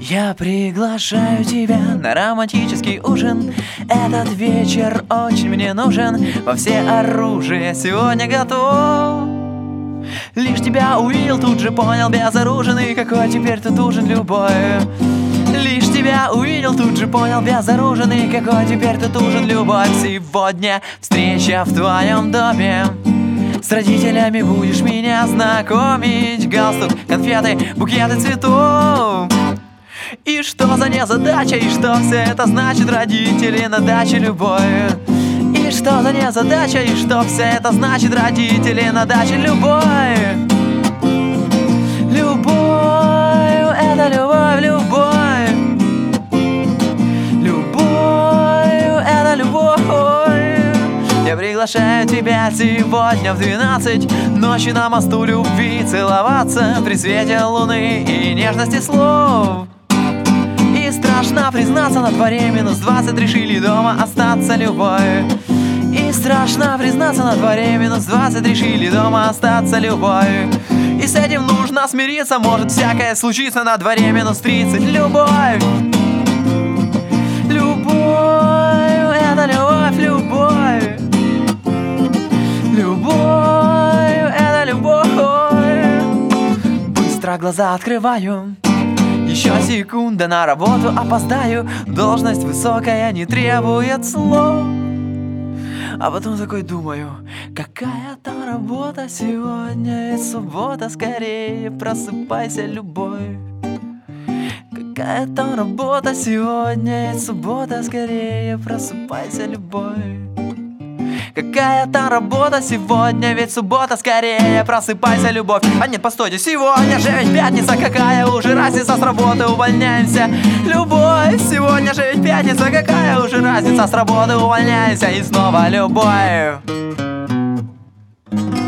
Я приглашаю тебя на романтический ужин. Этот вечер очень мне нужен. Во все оружие сегодня готов. Лишь тебя увидел, тут же понял, безоружный, какой теперь тут ужин любой. Лишь тебя увидел, тут же понял, безоружный, какой теперь тут ужин любовь. Сегодня встреча в твоем доме. С родителями будешь меня знакомить. Галстук, конфеты, букеты цветов. И что за незадача, и что все это значит? Родители на даче, любовь. И что за незадача, и что все это значит? Родители на даче, любовь. Любовь, это любовь, любовь. Любовь, это любовь. Я приглашаю тебя сегодня в 12 ночи на мосту любви целоваться при свете луны и нежности слов. И страшно признаться, на дворе -20, решили дома остаться, любовь. И страшно признаться, на дворе -20, решили дома остаться, любовь. И с этим нужно смириться, может всякое случиться, на дворе -30, любовь. Любовь, это любовь, любовь. Любовь, это любовь. Быстро глаза открываю. Еще секунда, на работу опоздаю. Должность высокая, не требует слов. А потом такой думаю, какая там работа сегодня, ведь суббота, скорее просыпайся, любовь. Какая там работа сегодня, ведь суббота, скорее просыпайся, любовь. Какая там работа сегодня, ведь суббота, скорее просыпайся, любовь. А нет, постойте, сегодня же ведь пятница, какая уже разница, с работы увольняемся, любовь. Сегодня же ведь пятница, какая уже разница, с работы увольняемся. И снова любовь.